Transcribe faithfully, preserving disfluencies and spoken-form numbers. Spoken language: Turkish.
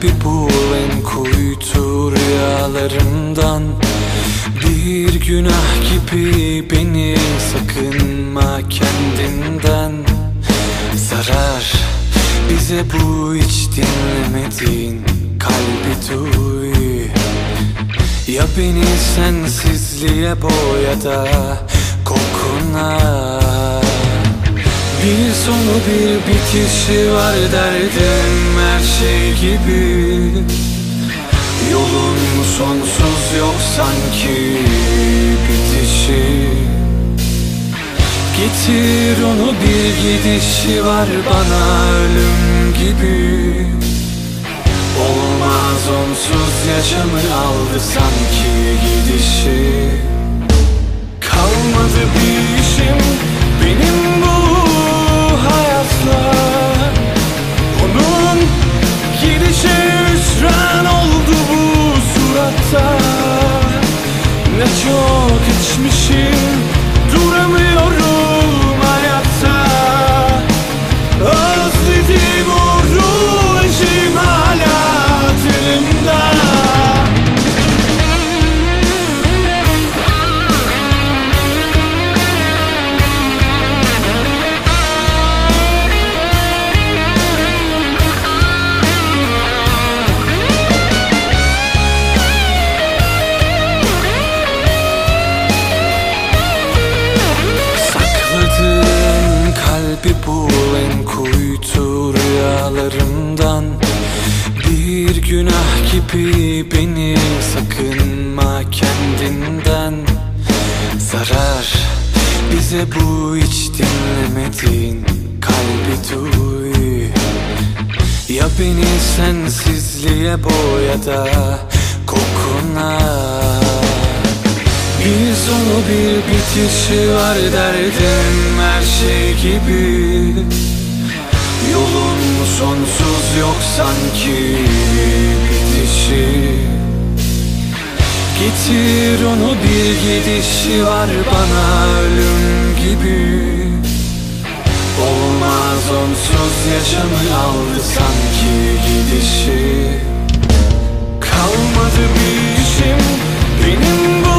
kalbi bul en kuytu rüyalarımdan. Bir günah gibi beni sakınma kendinden. Zarar bize bu hiç dinlemediğin kalbi duy. Ya beni sensizliğe boya da kokuna. Bir sonu bir bitişi var derdim her şey gibi. Yolun sonsuz yok sanki bitişi. Getir onu bir gidişi var bana ölüm gibi. Olmaz onsuz yaşamı aldı sanki gidişi. Kalmadı bir işim benim bu hayatla. Onun gidişi hüsran oldu bu suratta. Ne çok içmişim, duramıyorum hayatta. Özledim o ruh eşim hala hatırımda. Kalbi bul en kuytu rüyalarımdan. Bir günah gibi beni sakınma kendinden. Zarar bize bu hiç dinlemediğin kalbi duy. Ya beni sensizliğe boya da kokuna. Bir sonu bir bitişi var derdim her şey gibi. Yolun sonsuz yok sanki bitişi. Getir onu bir gidişi var bana ölüm gibi. Olmaz onsuz yaşamı aldı sanki gidişi. Kalmadı bir işim benim bu